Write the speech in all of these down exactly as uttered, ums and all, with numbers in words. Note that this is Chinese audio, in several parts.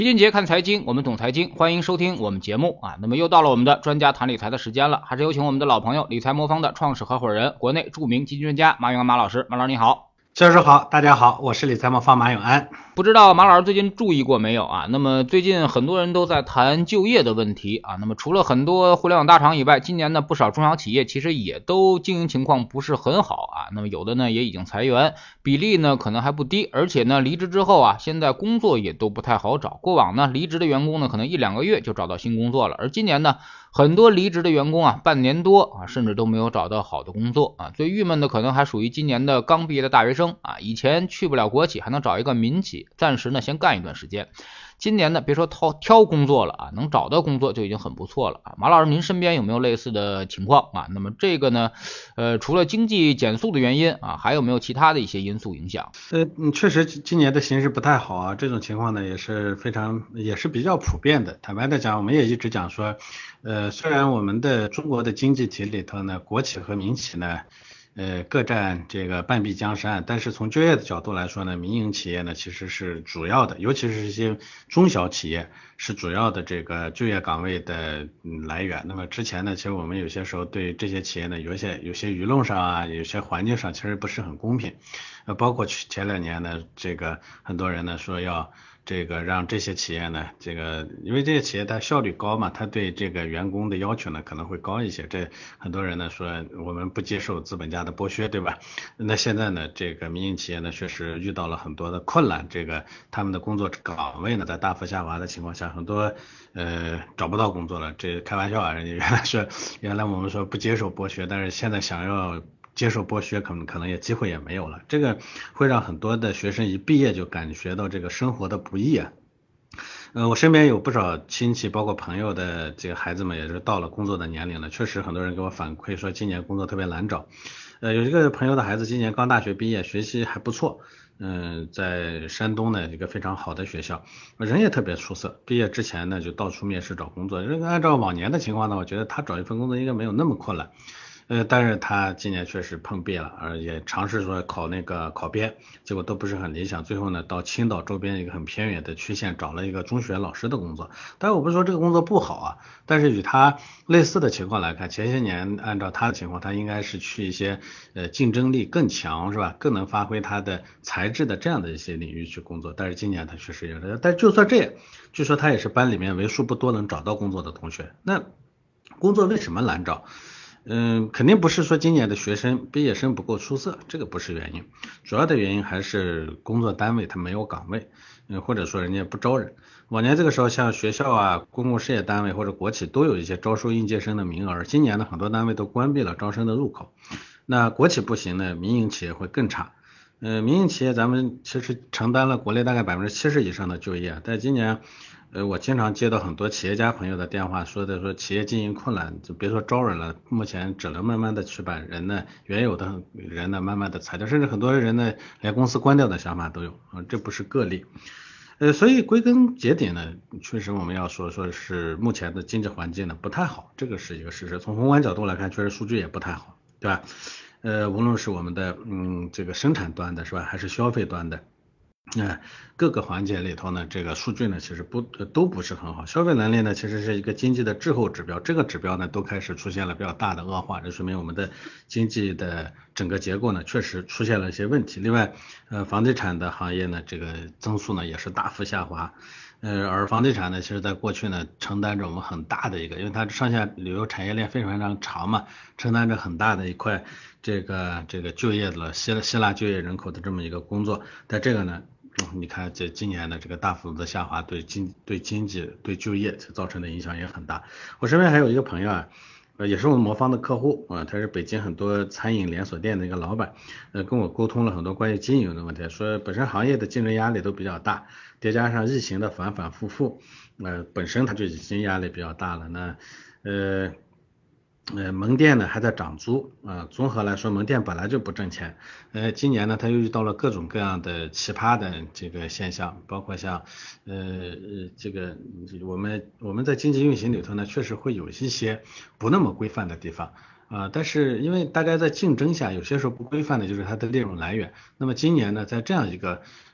李俊杰看财经，我们懂财经，欢迎收听我们节目啊。那么又到了我们的专家谈理财的时间了，还是有请我们的老朋友理财魔方的创始合伙人，国内著名基金专家马永安马老师。马老师你好。 教授好，大家好，我是理财魔方马永安。 不知道马老师最近注意过没有啊？那么最近很多人都在谈就业的问题啊。那么除了很多互联网大厂以外，今年呢不少中小企业其实也都经营情况不是很好啊。那么有的呢也已经裁员，比例呢可能还不低，而且呢离职之后啊，现在工作也都不太好找。过往呢离职的员工呢可能一两个月就找到新工作了，而今年呢很多离职的员工啊，半年多啊，甚至都没有找到好的工作啊。最郁闷的可能还属于今年的刚毕业的大学生啊，以前去不了国企，还能找一个民企，暂时呢先干一段时间。今年呢，别说挑挑工作了啊，能找到工作就已经很不错了啊。马老师，您身边有没有类似的情况啊？那么这个呢，呃，除了经济减速的原因啊，还有没有其他的一些因素影响？ 呃，确实今年的形势不太好啊，这种情况呢也是非常也是比较普遍的。坦白的讲，我们也一直讲说，呃，虽然我们的中国的经济体里头呢，国企和民企呢。呃，各占这个半壁江山，但是从就业的角度来说呢，民营企业呢其实是主要的，尤其是一些中小企业是主要的这个就业岗位的来源。那么之前呢，其实我们有些时候对这些企业呢，有些有些舆论上啊，有些环境上其实不是很公平。呃，包括前两年呢，这个很多人呢说要。这个让这些企业呢，这个因为这些企业它效率高嘛，它对这个员工的要求呢可能会高一些。这很多人呢说我们不接受资本家的剥削，对吧？那现在呢，这个民营企业呢确实遇到了很多的困难，这个他们的工作岗位呢在大幅下滑的情况下，很多呃找不到工作了。这开玩笑啊，人家原来说原来我们说不接受剥削，但是现在想要。接受剥削可能可能也机会也没有了，这个会让很多的学生一毕业就感觉到这个生活的不易啊。呃，我身边有不少亲戚，包括朋友的这个孩子们，也是到了工作的年龄了。确实，很多人给我反馈说，今年工作特别难找。呃，有一个朋友的孩子今年刚大学毕业，学习还不错，嗯、呃，在山东的一个非常好的学校，人也特别出色。毕业之前呢，就到处面试找工作。这个按照往年的情况呢，我觉得他找一份工作应该没有那么困难。呃，但是他今年确实碰壁了，而也尝试说考那个考编，结果都不是很理想。最后呢，到青岛周边一个很偏远的区县找了一个中学老师的工作。但是我不是说这个工作不好啊，但是与他类似的情况来看，前些年按照他的情况，他应该是去一些呃竞争力更强是吧，更能发挥他的才智的这样的一些领域去工作。但是今年他确实也是，但就算这样，据说他也是班里面为数不多能找到工作的同学。那工作为什么难找？嗯，肯定不是说今年的学生毕业生不够出色，这个不是原因，主要的原因还是工作单位它没有岗位，嗯，或者说人家不招人。往年这个时候，像学校啊、公共事业单位或者国企都有一些招收应届生的名额，今年呢很多单位都关闭了招生的入口。那国企不行呢，民营企业会更差。呃，民营企业咱们其实承担了国内大概百分之七十以上的就业，但今年。呃，我经常接到很多企业家朋友的电话，说的说企业经营困难，就别说招人了，目前只能慢慢的去把人呢，原有的人呢慢慢的裁掉，甚至很多人呢连公司关掉的想法都有啊，这不是个例。呃，所以归根结底呢，确实我们要说说是目前的经济环境呢不太好，这个是一个事实。从宏观角度来看，确实数据也不太好，对吧？呃，无论是我们的嗯这个生产端的是吧，还是消费端的。那、呃、各个环节里头呢，这个数据呢其实不都不是很好。消费能力呢其实是一个经济的滞后指标，这个指标呢都开始出现了比较大的恶化，这说明我们的经济的整个结构呢确实出现了一些问题。另外，呃，房地产的行业呢这个增速呢也是大幅下滑。呃，而房地产呢，其实在过去呢，承担着我们很大的一个，因为它上下旅游产业链非常非常长嘛，承担着很大的一块这个这个就业的希希腊就业人口的这么一个工作。但这个呢，你看这今年的这个大幅度的下滑，对经对经济对就业造成的影响也很大。我身边还有一个朋友啊。呃，也是我们魔方的客户啊，他是北京很多餐饮连锁店的一个老板，呃，跟我沟通了很多关于经营的问题，说本身行业的竞争压力都比较大，叠加上疫情的反反复复，呃，本身它就已经压力比较大了，那呃。呃，门店呢还在涨租啊、呃，综合来说，门店本来就不挣钱，呃，今年呢，它又遇到了各种各样的奇葩的这个现象，包括像呃呃这个我们我们在经济运行里头呢，确实会有一些不那么规范的地方。啊、呃，但是因为大家在竞争下，有些时候不规范的就是它的利润来源。那么今年呢，在这样一个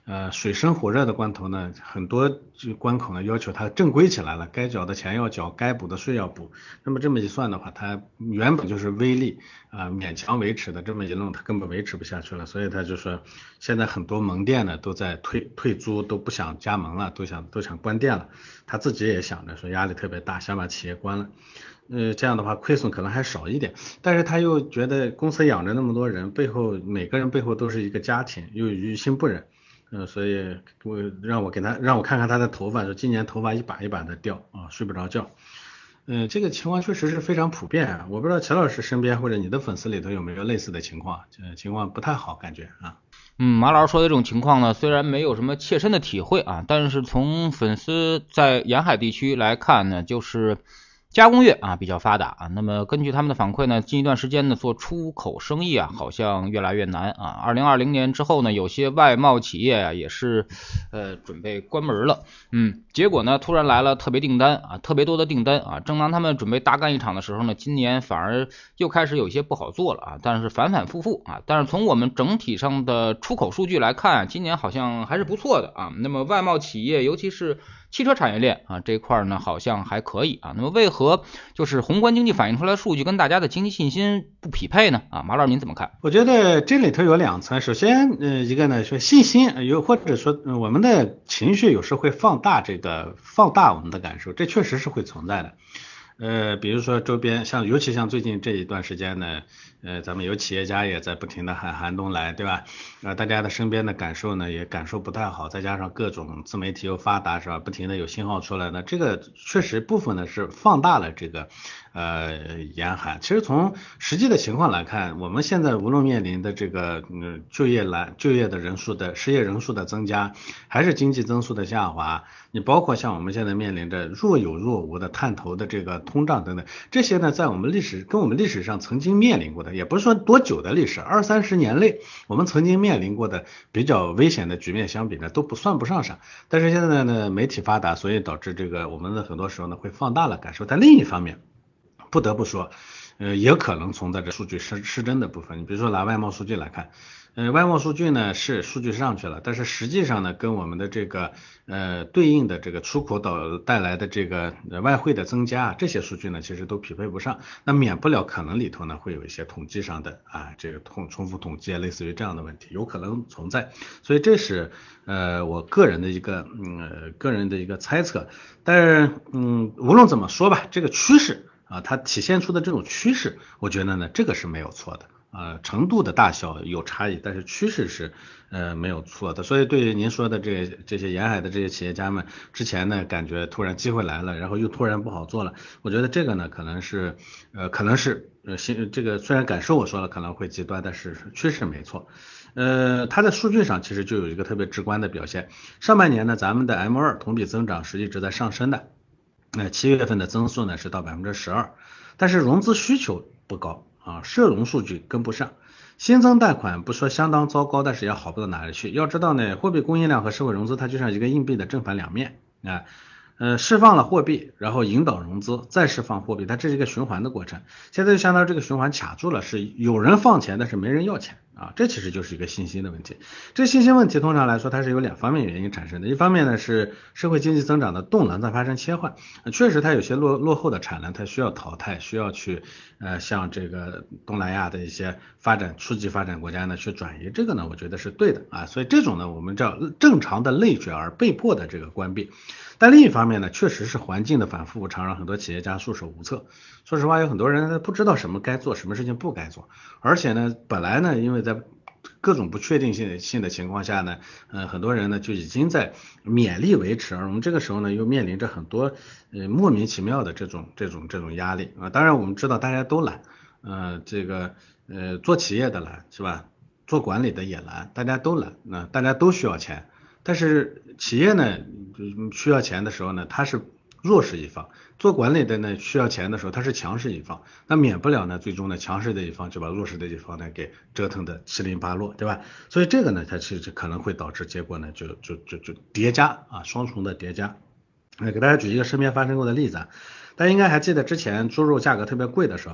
呃水深火热的关头呢，很多关口呢要求它正规起来了，该缴的钱要缴，该补的税要补。那么这么一算的话，它原本就是微利啊、呃、勉强维持的，这么一弄它根本维持不下去了，所以他就说现在很多门店呢都在退退租，都不想加盟了，都想都想关店了。他自己也想着说压力特别大，想把企业关了。呃，这样的话亏损可能还少一点，但是他又觉得公司养着那么多人，背后每个人背后都是一个家庭，又于心不忍。嗯、呃，所以我让我给他让我看看他的头发，说今年头发一把一把的掉啊，睡不着觉。嗯、呃，这个情况确实是非常普遍啊，我不知道钱老师身边或者你的粉丝里头有没有类似的情况，这情况不太好感觉啊。 嗯，马老师说的这种情况呢，虽然没有什么切身的体会啊，但是从粉丝在沿海地区来看呢，就是加工业啊比较发达啊。那么根据他们的反馈呢，近一段时间呢做出口生意啊好像越来越难啊。二零二零年之后呢，有些外贸企业啊也是呃准备关门了。嗯，结果呢突然来了特别订单啊，特别多的订单啊。正当他们准备大干一场的时候呢，今年反而又开始有一些不好做了啊。但是反反复复啊，但是从我们整体上的出口数据来看，今年好像还是不错的啊。那么外贸企业尤其是汽车产业链啊这块呢好像还可以啊。那么为何就是宏观经济反映出来的数据跟大家的经济信心不匹配呢？啊，马老师您怎么看？ 我觉得这里头有两层，首先，呃，一个呢说信心，有或者说、呃、我们的情绪有时会放大这个放大我们的感受，这确实是会存在的。呃，比如说周边像，尤其像最近这一段时间呢，呃，咱们有企业家也在不停的喊寒冬来，对吧？呃，大家的身边的感受呢也感受不太好，再加上各种自媒体又发达，是吧？不停的有信号出来呢，这个确实部分呢是放大了这个呃严寒。其实从实际的情况来看，我们现在无论面临的这个嗯就业来就业的人数的失业人数的增加，还是经济增速的下滑，你包括像我们现在面临着若有若无的探头的这个通胀等等，这些呢，在我们历史跟我们历史上曾经面临过的，也不是说多久的历史，二三十年内我们曾经面临过的比较危险的局面相比呢，都不算不上啥。但是现在呢，媒体发达，所以导致这个我们的很多时候呢会放大了感受。但另一方面，不得不说，呃，也可能存在着数据失失真的部分。你比如说拿外贸数据来看，呃，外贸数据呢是数据上去了，但是实际上呢，跟我们的这个呃对应的这个出口导带来的这个、呃、外汇的增加，这些数据呢其实都匹配不上，那免不了可能里头呢会有一些统计上的啊这个统重复统计啊，类似于这样的问题，有可能存在。所以这是呃我个人的一个嗯、呃、个人的一个猜测，但是嗯无论怎么说吧，这个趋势。啊，它体现出的这种趋势，我觉得呢，这个是没有错的，呃，程度的大小有差异，但是趋势是呃没有错的。所以对于您说的这这些沿海的这些企业家们，之前呢感觉突然机会来了，然后又突然不好做了，我觉得这个呢可能是呃可能是呃新这个虽然感受我说了可能会极端，但是趋势没错。呃，它的数据上其实就有一个特别直观的表现，上半年呢咱们的 M 二 同比增长是一直在上升的。那七月份的增速呢是到百分之十二，但是融资需求不高啊，社融数据跟不上，新增贷款不说相当糟糕，但是也好不到哪里去。要知道呢，货币供应量和社会融资它就像一个硬币的正反两面啊。呃，释放了货币，然后引导融资，再释放货币，它这是一个循环的过程。现在就相当于这个循环卡住了，是有人放钱，但是没人要钱啊，这其实就是一个信心的问题。这信心问题通常来说，它是有两方面原因产生的。一方面呢是社会经济增长的动能在发生切换，呃、确实它有些落落后的产能，它需要淘汰，需要去呃向这个东南亚的一些发展初级发展国家呢去转移，这个呢我觉得是对的啊。所以这种呢我们叫正常的内卷而被迫的这个关闭。但另一方面呢，确实是环境的反复无常，让很多企业家束手无策。说实话，有很多人不知道什么该做，什么事情不该做。而且呢，本来呢，因为在各种不确定性性的情况下呢，呃，很多人呢就已经在勉力维持，而我们这个时候呢，又面临着很多呃莫名其妙的这种这种这种压力啊。当然，我们知道大家都懒，呃，这个呃做企业的懒是吧？做管理的也懒，大家都懒，那、呃、大家都需要钱。但是企业呢需要钱的时候呢，它是弱势一方；做管理的呢需要钱的时候，它是强势一方。那免不了呢，最终呢强势的一方就把弱势的一方呢给折腾的七零八落，对吧？所以这个呢，它其实可能会导致结果呢就就就就叠加啊，双重的叠加。呃，给大家举一个身边发生过的例子啊，大家应该还记得之前猪肉价格特别贵的时候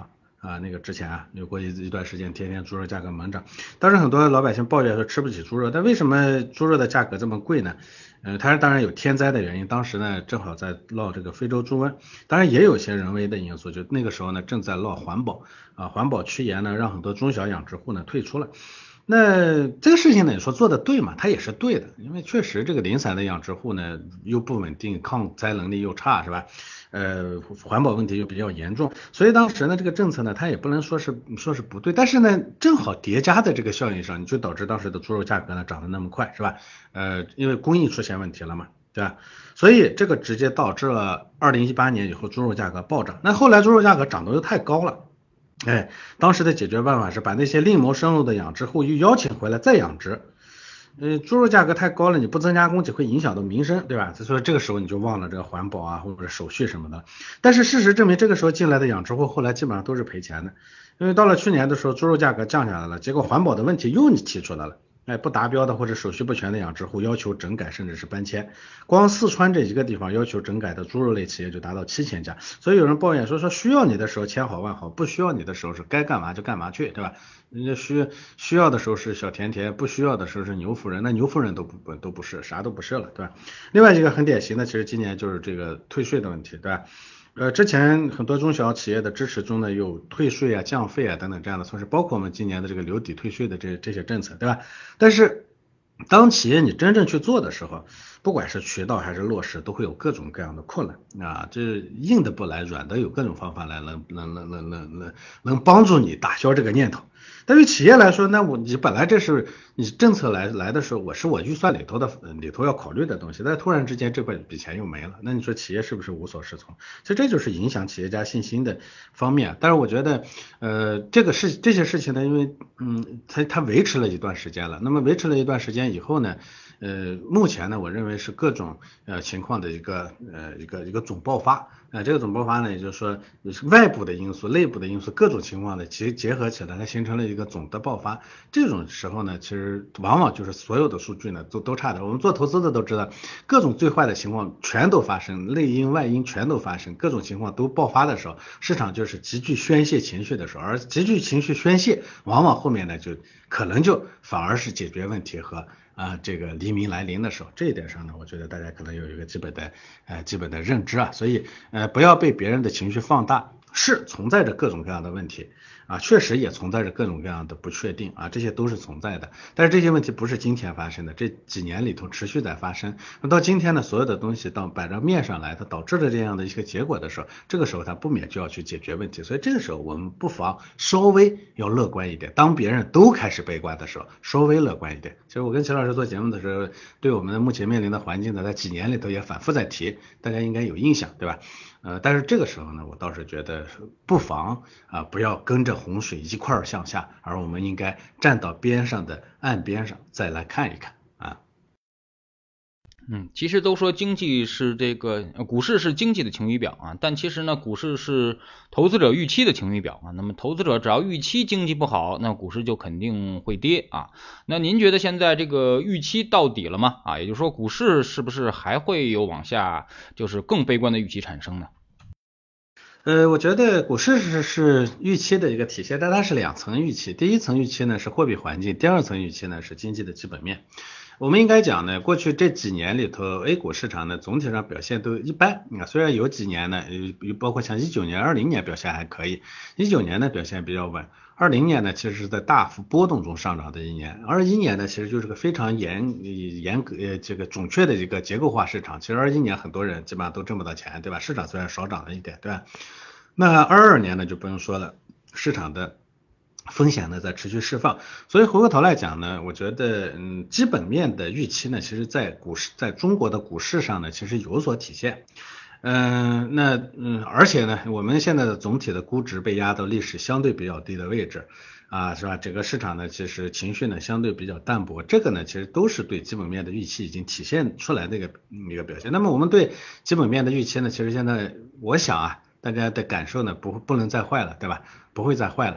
啊，那个之前啊有过一一段时间，天天猪肉价格猛涨，当时很多老百姓抱怨说吃不起猪肉，但为什么猪肉的价格这么贵呢？呃，它当然有天灾的原因，当时呢正好在闹这个非洲猪瘟，当然也有些人为的因素，就那个时候呢正在闹环保啊，环保趋严呢，让很多中小养殖户呢退出了。那这个事情呢，你说做的对嘛？它也是对的，因为确实这个零散的养殖户呢又不稳定，抗灾能力又差，是吧？呃，环保问题又比较严重，所以当时呢这个政策呢，它也不能说是说是不对，但是呢正好叠加在这个效应上，你就导致当时的猪肉价格呢涨得那么快，是吧？呃，因为供应出现问题了嘛，对吧？所以这个直接导致了二零一八年以后猪肉价格暴涨，那后来猪肉价格涨得又太高了。哎，当时的解决办法是把那些另谋生路的养殖户又邀请回来再养殖。呃，猪肉价格太高了，你不增加供给会影响到民生，对吧？所以这个时候你就忘了这个环保啊或者手续什么的。但是事实证明，这个时候进来的养殖户后来基本上都是赔钱的，因为到了去年的时候，猪肉价格降下来了，结果环保的问题又提出来了。哎，不达标的或者手续不全的养殖户要求整改甚至是搬迁，光四川这一个地方要求整改的猪肉类企业就达到七千家，所以有人抱怨说说需要你的时候千好万好，不需要你的时候是该干嘛就干嘛去，对吧？人家需需要的时候是小甜甜，不需要的时候是牛夫人，那牛夫人都不都不是，啥都不是了，对吧？另外一个很典型的，其实今年就是这个退税的问题，对吧？呃，之前很多中小企业的支持中呢，有退税啊、降费啊等等这样的措施，包括我们今年的这个留抵退税的这这些政策，对吧？但是当企业你真正去做的时候，不管是渠道还是落实，都会有各种各样的困难啊，这硬的不来，软的有各种方法来能能能能能能能帮助你打消这个念头。对于企业来说，那我你本来这是你政策来来的时候，我是我预算里头的里头要考虑的东西，但突然之间这笔笔钱又没了，那你说企业是不是无所适从？其实这就是影响企业家信心的方面。但是我觉得，呃，这个事这些事情呢，因为嗯，它它维持了一段时间了，那么维持了一段时间以后呢，呃，目前呢，我认为是各种呃情况的一个呃一个一个总爆发。呃，这个总爆发呢，也就是说是外部的因素、内部的因素各种情况的结结合起来，它形成了一个总的爆发。这种时候呢，其实往往就是所有的数据呢都都差的。我们做投资的都知道，各种最坏的情况全都发生，内因外因全都发生，各种情况都爆发的时候，市场就是急剧宣泄情绪的时候，而急剧情绪宣泄，往往后面呢就可能就反而是解决问题和啊，这个黎明来临的时候，这一点上呢，我觉得大家可能有一个基本的呃基本的认知啊，所以呃不要被别人的情绪放大，是存在着各种各样的问题啊，确实也存在着各种各样的不确定啊，这些都是存在的，但是这些问题不是今天发生的，这几年里头持续在发生，那到今天呢，所有的东西到摆到面上来，它导致了这样的一个结果的时候，这个时候它不免就要去解决问题，所以这个时候我们不妨稍微要乐观一点，当别人都开始悲观的时候，稍微乐观一点。其实我跟齐老师做节目的时候，对我们目前面临的环境呢，在几年里头也反复在提，大家应该有印象，对吧？呃，但是这个时候呢，我倒是觉得不妨啊、呃，不要跟着洪水一块儿向下，而我们应该站到边上的岸边上再来看一看啊。 嗯，其实都说经济是这个股市是经济的晴雨表啊，但其实呢，股市是投资者预期的晴雨表啊。那么投资者只要预期经济不好，那股市就肯定会跌啊。那您觉得现在这个预期到底了吗？啊，也就是说股市是不是还会有往下就是更悲观的预期产生呢？ 呃，我觉得股市是是预期的一个体现，但它是两层预期。第一层预期呢是货币环境，第二层预期呢是经济的基本面。我们应该讲呢，过去这几年里头 A 股市场呢总体上表现都一般啊，虽然有几年呢，有包括像一九年、二零年表现还可以，一九年呢表现比较稳，二零年呢其实是在大幅波动中上涨的一年，二一年呢其实就是个非常严严格呃这个准确的一个结构化市场，其实二一年很多人基本上都挣不到钱，对吧？市场虽然少涨了一点，对吧？那二二年呢就不用说了，市场的风险呢在持续释放，所以回过头来讲呢，我觉得嗯基本面的预期呢，其实在股市在中国的股市上呢，其实有所体现。嗯、呃，那嗯，而且呢，我们现在的总体的估值被压到历史相对比较低的位置啊，是吧？整个市场呢，其实情绪呢相对比较淡薄，这个呢，其实都是对基本面的预期已经体现出来的一个一个表现。那么我们对基本面的预期呢，其实现在我想啊。大家的感受呢不不能再坏了，对吧？不会再坏了。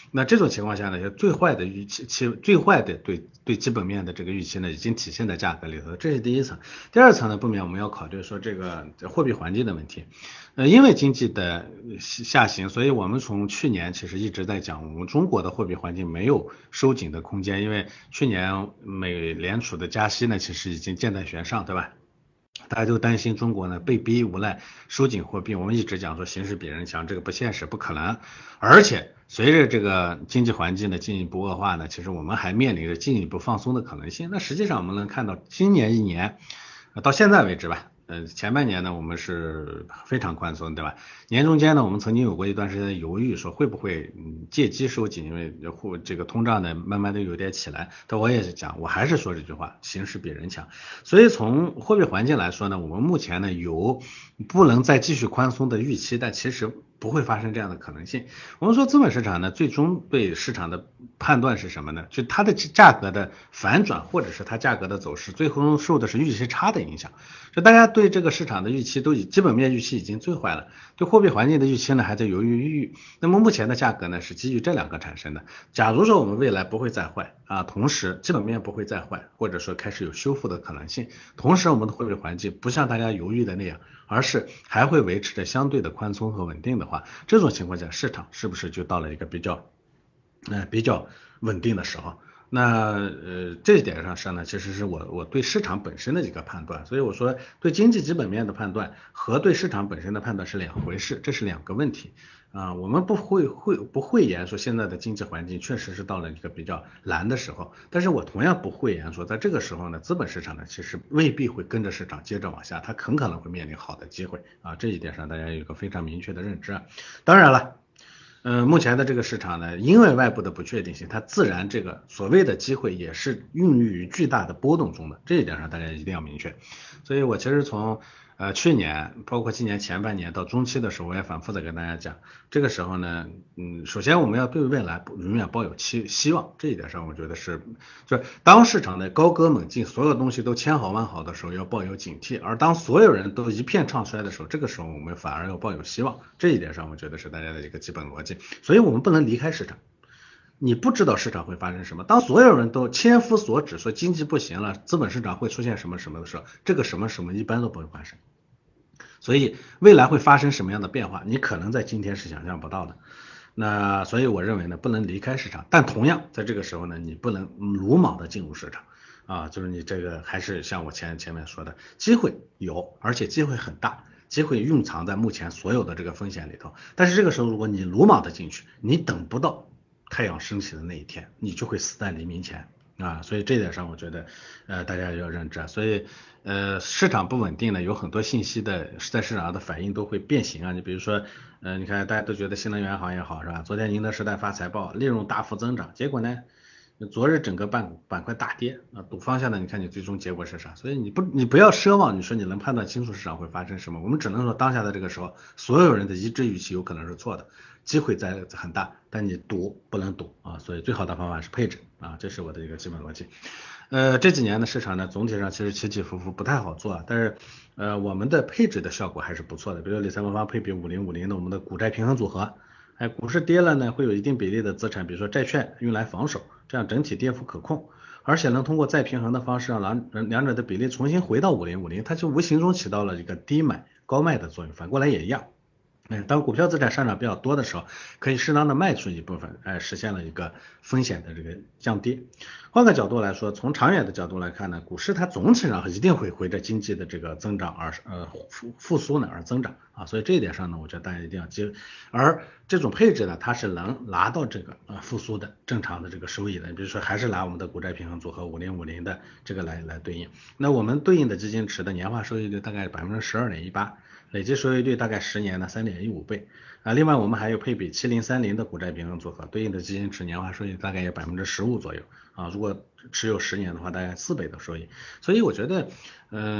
那这种情况下呢，就最坏的预期，其最坏的对对基本面的这个预期呢，已经体现在价格里头，这是第一层。第二层呢，不免我们要考虑说这个货币环境的问题。呃，因为经济的下行，所以我们从去年其实一直在讲，我们中国的货币环境没有收紧的空间，因为去年美联储的加息呢，其实已经箭在弦上，对吧？大家都担心中国呢被逼无奈收紧货币，我们一直讲说形势比人强，这个不现实，不可能。而且随着这个经济环境的进一步恶化呢，其实我们还面临着进一步放松的可能性。那实际上我们能看到，今年一年到现在为止吧，呃，前半年呢我们是非常宽松，对吧？年中间呢我们曾经有过一段时间的犹豫，说会不会嗯借机收紧，因为货这个通胀呢慢慢的有点起来。但我也是讲，我还是说这句话，形势比人强。所以从货币环境来说呢，我们目前呢有不能再继续宽松的预期，但其实不会发生这样的可能性。我们说资本市场呢，最终对市场的判断是什么呢？就它的价格的反转，或者是它价格的走势，最终受的是预期差的影响。就大家对这个市场的预期都以基本面预期已经最坏了，对货币环境的预期呢还在犹犹豫豫。那么目前的价格呢是基于这两个产生的。假如说我们未来不会再坏啊，同时基本面不会再坏，或者说开始有修复的可能性，同时我们的货币环境不像大家犹豫的那样，而是还会维持着相对的宽松和稳定的话，这种情况下市场是不是就到了一个比较呃比较稳定的时候？那呃这一点上上呢，其实是我我对市场本身的一个判断，所以我说对经济基本面的判断和对市场本身的判断是两回事，这是两个问题啊、呃。我们不会会不讳言说现在的经济环境确实是到了一个比较难的时候，但是我同样不讳言说在这个时候呢，资本市场呢其实未必会跟着市场接着往下，它很可能会面临好的机会啊，这一点上大家有一个非常明确的认知啊。当然了。呃，目前的这个市场呢，因为外部的不确定性，它自然这个所谓的机会也是孕育于巨大的波动中的，这一点上大家一定要明确。所以我其实从呃去年，包括今年前半年到中期的时候，我也反复的跟大家讲，这个时候呢，嗯，首先我们要对未来永远抱有期希望，这一点上我觉得是，就是当市场的高歌猛进，所有东西都千好万好的时候，要抱有警惕；而当所有人都一片唱衰的时候，这个时候我们反而要抱有希望。这一点上，我觉得是大家的一个基本逻辑。所以我们不能离开市场。你不知道市场会发生什么，当所有人都千夫所指说经济不行了，资本市场会出现什么什么的时候，这个什么什么一般都不会发生。所以未来会发生什么样的变化，你可能在今天是想象不到的。那所以我认为呢，不能离开市场，但同样在这个时候呢，你不能鲁莽的进入市场啊，就是你这个还是像我前前面说的，机会有，而且机会很大。机会蕴藏在目前所有的这个风险里头，但是这个时候如果你鲁莽的进去，你等不到太阳升起的那一天，你就会死在黎明前啊，所以这点上我觉得呃大家要认知，所以呃市场不稳定呢，有很多信息的在市场上的反应都会变形啊，你比如说呃你看大家都觉得新能源行业好是吧？昨天宁德时代发财报，利润大幅增长，结果呢？昨日整个板板块大跌啊，赌方向呢？你看你最终结果是啥？所以你不你不要奢望，你说你能判断清楚市场会发生什么？我们只能说当下的这个时候，所有人的一致预期有可能是错的，机会在很大，但你赌不能赌啊，所以最好的方法是配置啊，这是我的一个基本逻辑。呃，这几年的市场呢，总体上其实起起伏伏不太好做啊，但是呃我们的配置的效果还是不错的，比如理财魔方配比五零五零的我们的股债平衡组合。哎，股市跌了呢，会有一定比例的资产，比如说债券用来防守，这样整体跌幅可控，而且能通过再平衡的方式让两两者的比例重新回到五零五零，它就无形中起到了一个低买高卖的作用，反过来也一样。哎，当股票资产上涨比较多的时候，可以适当的卖出一部分，哎，实现了一个风险的这个降低。换个角度来说，从长远的角度来看呢，股市它总体上一定会随着经济的这个增长而呃复复苏呢而增长啊，所以这一点上呢，我觉得大家一定要接。而这种配置呢，它是能拿到这个呃复苏的正常的这个收益的。比如说还是拿我们的股债平衡组合五零五零的这个来来对应，那我们对应的基金池的年化收益率大概百分之十二点一八。累计收益率大概十年的三点一五倍啊，另外我们还有配比七零三零的股债平衡组合，对应的基金池年化收益大概有百分之十五左右啊，如果持有十年的话，大概四倍的收益。所以我觉得，嗯、呃，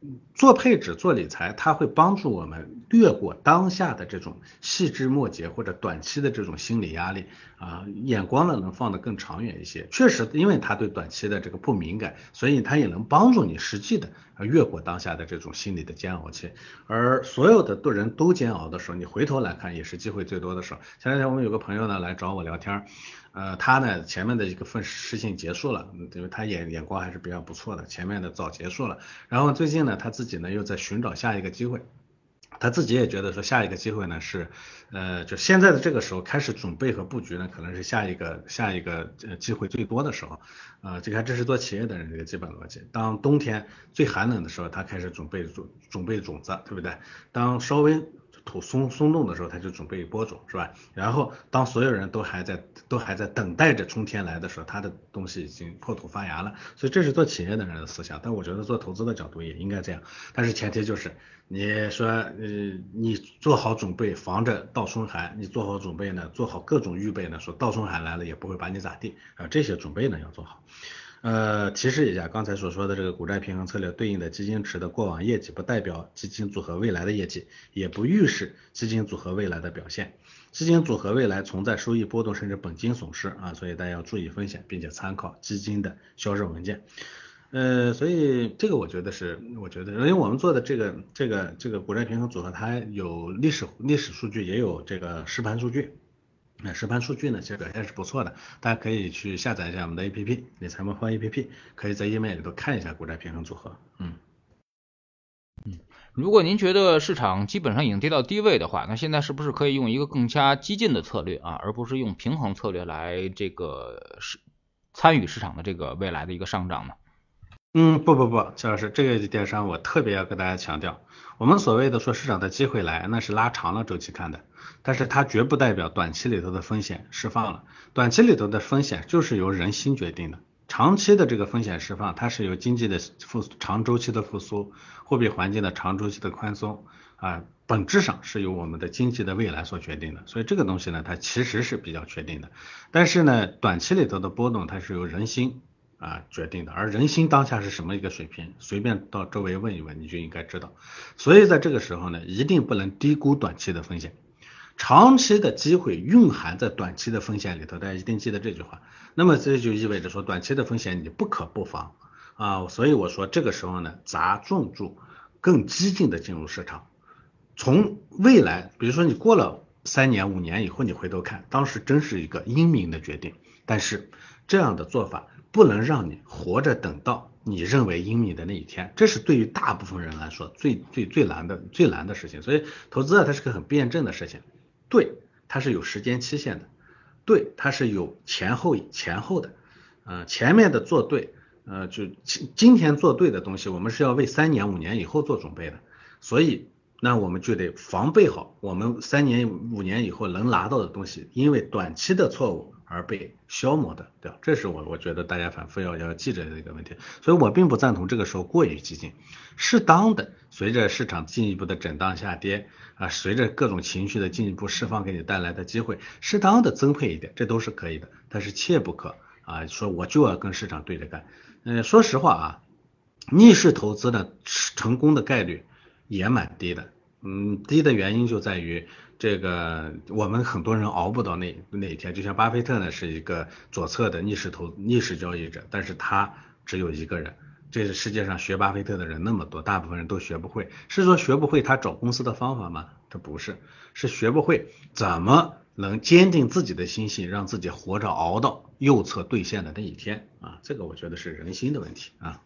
做配置做理财，它会帮助我们略过当下的这种细枝末节或者短期的这种心理压力啊，眼光呢能放得更长远一些。确实，因为它对短期的这个不敏感，所以它也能帮助你实际的越过当下的这种心理的煎熬期。而所有的人都煎熬的时候，你回头来看也是机会最多的时候。前两天我们有个朋友呢来找我聊天，呃，他呢前面的一个份事情结束了，因为他眼眼光还是比较不错的，前面的早结束了。然后最近呢，他自己呢又在寻找下一个机会，他自己也觉得说下一个机会呢是，呃，就现在的这个时候开始准备和布局呢，可能是下一个下一个呃机会最多的时候，呃，这个这是做企业的人这个基本逻辑。当冬天最寒冷的时候，他开始准备准准备种子，对不对？当稍微土松松动的时候，他就准备播种，是吧？然后当所有人都还在都还在等待着春天来的时候，他的东西已经破土发芽了。所以这是做企业的人的思想，但我觉得做投资的角度也应该这样。但是前提就是你说呃你做好准备，防着倒春寒，你做好准备呢，做好各种预备呢，说倒春寒来了也不会把你咋地啊，这些准备呢要做好。呃，提示一下，刚才所说的这个股债平衡策略对应的基金池的过往业绩，不代表基金组合未来的业绩，也不预示基金组合未来的表现。基金组合未来存在收益波动甚至本金损失啊，所以大家要注意风险，并且参考基金的销售文件。呃，所以这个我觉得是，我觉得，因为我们做的这个这个这个股债平衡组合，它有历史历史数据，也有这个实盘数据。那实盘数据呢，其实表现是不错的，大家可以去下载一下我们的 A P P 理财魔方 A P P， 可以在页面里头看一下股债平衡组合。嗯嗯，如果您觉得市场基本上已经跌到低位的话，那现在是不是可以用一个更加激进的策略啊，而不是用平衡策略来这个是参与市场的这个未来的一个上涨呢？ 嗯，不不不，肖老师，这个点上我特别要跟大家强调，我们所谓的说市场的机会来，那是拉长了周期看的，但是它绝不代表短期里头的风险释放了，短期里头的风险就是由人心决定的，长期的这个风险释放，它是由经济的复长周期的复苏，货币环境的长周期的宽松啊，本质上是由我们的经济的未来所决定的，所以这个东西呢，它其实是比较确定的，但是呢，短期里头的波动，它是由人心啊决定的，而人心当下是什么一个水平，随便到周围问一问，你就应该知道。所以在这个时候呢，一定不能低估短期的风险，长期的机会蕴含在短期的风险里头，大家一定记得这句话。那么这就意味着说，短期的风险你不可不防啊。所以我说这个时候呢，砸重注，更激进的进入市场。从未来，比如说你过了三年五年以后，你回头看，当时真是一个英明的决定，但是这样的做法不能让你活着等到你认为英明的那一天，这是对于大部分人来说最最最难的最难的事情。所以投资啊，它是个很辩证的事情，对，它是有时间期限的，对，它是有前后前后的，呃，前面的做对，呃，就今天做对的东西，我们是要为三年五年以后做准备的，所以那我们就得防备好我们三年五年以后能拿到的东西，因为短期的错误而被消磨的，对吧？这是我我觉得大家反复要要记着的一个问题，所以我并不赞同这个时候过于激进，适当的随着市场进一步的震荡下跌啊，随着各种情绪的进一步释放给你带来的机会，适当的增配一点，这都是可以的，但是切不可啊说我就要跟市场对着干。嗯，说实话啊，逆势投资呢成功的概率也蛮低的，嗯，低的原因就在于这个我们很多人熬不到那那一天，就像巴菲特呢是一个左侧的逆势投逆势交易者，但是他只有一个人，这是世界上学巴菲特的人那么多，大部分人都学不会，是说学不会他找公司的方法吗？他不是，是学不会怎么能坚定自己的心性，让自己活着熬到右侧兑现的那一天啊，这个我觉得是人心的问题啊。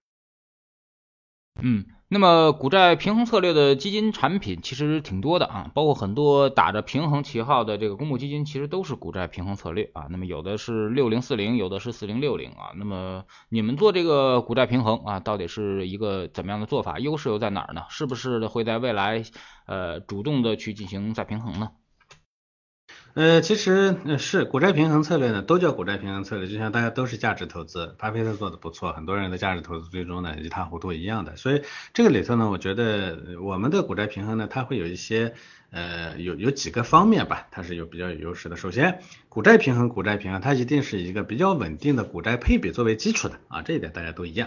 嗯，那么股债平衡策略的基金产品其实挺多的啊，包括很多打着平衡旗号的这个公募基金，其实都是股债平衡策略啊。那么有的是六零四零，有的是四零六零啊。那么你们做这个股债平衡啊，到底是一个怎么样的做法？优势又在哪儿呢？是不是会在未来呃主动的去进行再平衡呢？ 呃，其实是股债平衡策略呢，都叫股债平衡策略，就像大家都是价值投资，巴菲特做的不错，很多人的价值投资最终呢一塌糊涂一样的，所以这个里头呢，我觉得我们的股债平衡呢，它会有一些呃有有几个方面吧，它是有比较有优势的。首先，股债平衡，股债平衡，它一定是以一个比较稳定的股债配比作为基础的啊，这一点大家都一样。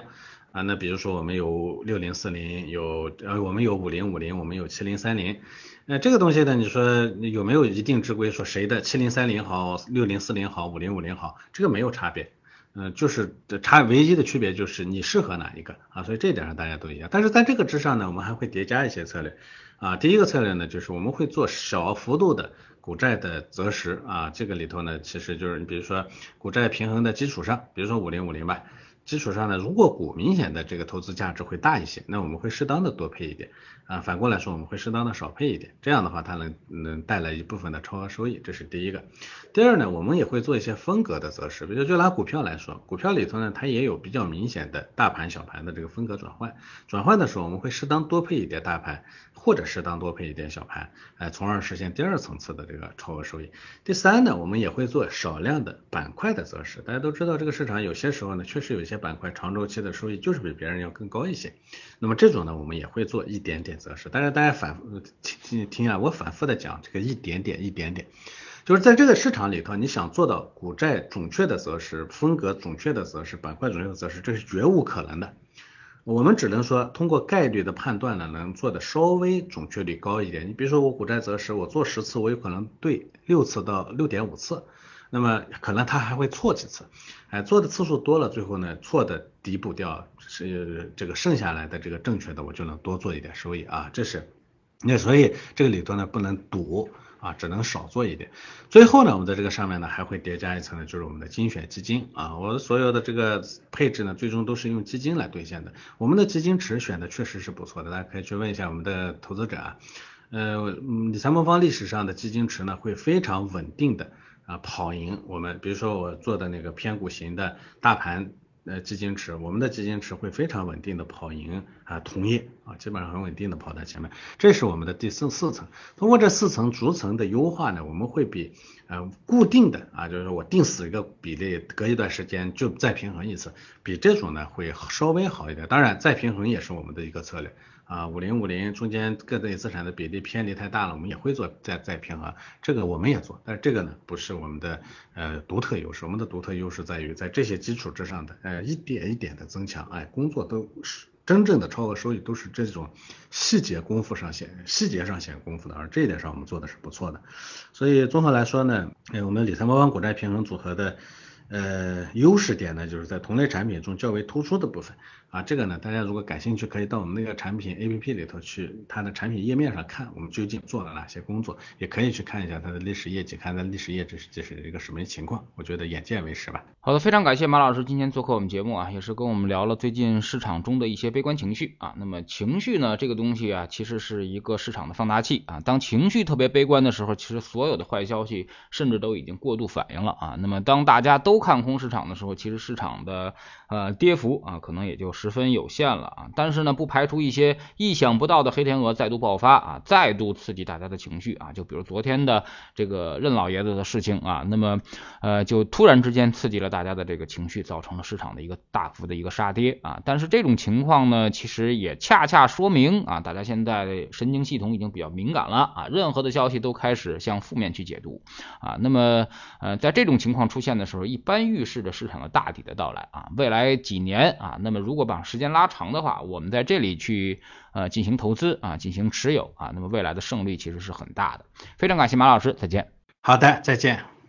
啊，那比如说我们有六零四零，有呃我们有五零五零，我们有七零三零，那这个东西呢，你说有没有一定之规说谁的七零三零好，六零四零好，五零五零好？这个没有差别。嗯、呃，就是差唯一的区别就是你适合哪一个啊，所以这一点上大家都一样。但是在这个之上呢，我们还会叠加一些策略啊。第一个策略呢，就是我们会做小幅度的股债的择时啊，这个里头呢，其实就是你比如说股债平衡的基础上，比如说五零五零吧。基础上呢，如果股明显的这个投资价值会大一些，那我们会适当的多配一点啊。反过来说，我们会适当的少配一点，这样的话它能能带来一部分的超额收益，这是第一个。第二呢，我们也会做一些风格的择时，比如就拿股票来说，股票里头呢，它也有比较明显的大盘小盘的这个风格转换。转换的时候，我们会适当多配一点大盘，或者适当多配一点小盘，哎，从而实现第二层次的这个超额收益。第三呢，我们也会做少量的板块的择时。大家都知道，这个市场有些时候呢，确实有一些板块长周期的收益就是比别人要更高一些。那么这种呢，我们也会做一点点择时。但是大家反复听听听啊，我反复的讲这个一点点一点点，就是在这个市场里头，你想做到股债准确的择时、风格准确的择时、板块准确的择时，这是绝无可能的。我们只能说通过概率的判断呢，能做的稍微准确率高一点。你比如说我股债择时，我做十次，我有可能对六次到六点五次，那么可能它还会错几次，哎，做的次数多了，最后呢错的抵补掉，是这个剩下来的这个正确的，我就能多做一点收益啊，这是，那所以这个里头呢不能赌。啊，只能少做一点。最后呢，我们在这个上面呢还会叠加一层呢，就是我们的精选基金啊。我所有的这个配置呢，最终都是用基金来兑现的。我们的基金池选的确实是不错的，大家可以去问一下我们的投资者啊。呃，理财魔方历史上的基金池呢，会非常稳定的啊跑赢我们。比如说我做的那个偏股型的大盘。呃，基金池，我们的基金池会非常稳定的跑赢啊同业啊，基本上很稳定的跑在前面，这是我们的第四四层。通过这四层逐层的优化呢，我们会比呃固定的啊，就是我定死一个比例，隔一段时间就再平衡一次，比这种呢会稍微好一点。当然，再平衡也是我们的一个策略。啊，五零五零中间各类资产的比例偏离太大了，我们也会做再再平衡，这个我们也做，但是这个呢不是我们的呃独特优势，我们的独特优势在于在这些基础之上的呃一点一点的增强，哎，工作都是真正的超额收益都是这种细节功夫上显细节上显功夫的，而这一点上我们做的是不错的，所以综合来说呢，哎，我们理财魔方股债平衡组合的。呃，优势点呢，就是在同类产品中较为突出的部分啊。这个呢，大家如果感兴趣，可以到我们那个产品 A P P 里头去，它的产品页面上看，我们究竟做了哪些工作，也可以去看一下它的历史业绩，看它历史业绩这是一个什么情况。我觉得眼见为实吧。 好的，非常感谢马老师今天做客我们节目啊，也是跟我们聊了最近市场中的一些悲观情绪啊。那么情绪呢，这个东西啊，其实是一个市场的放大器啊。当情绪特别悲观的时候，其实所有的坏消息甚至都已经过度反应了啊。那么当大家都看空市场的时候，其实市场的呃跌幅啊可能也就十分有限了啊。但是呢，不排除一些意想不到的黑天鹅再度爆发啊，再度刺激大家的情绪啊。就比如昨天的这个任老爷子的事情啊，那么呃就突然之间刺激了大家的这个情绪，造成了市场的一个大幅的一个杀跌啊。但是这种情况呢，其实也恰恰说明啊，大家现在神经系统已经比较敏感了啊，任何的消息都开始向负面去解读啊。那么呃在这种情况出现的时候，一般预示着市场的大底的到来啊。未来几年啊，那么如果把时间拉长的话，我们在这里去呃进行投资啊，进行持有啊，那么未来的胜率其实是很大的。非常感谢马老师，再见。 好的，再见。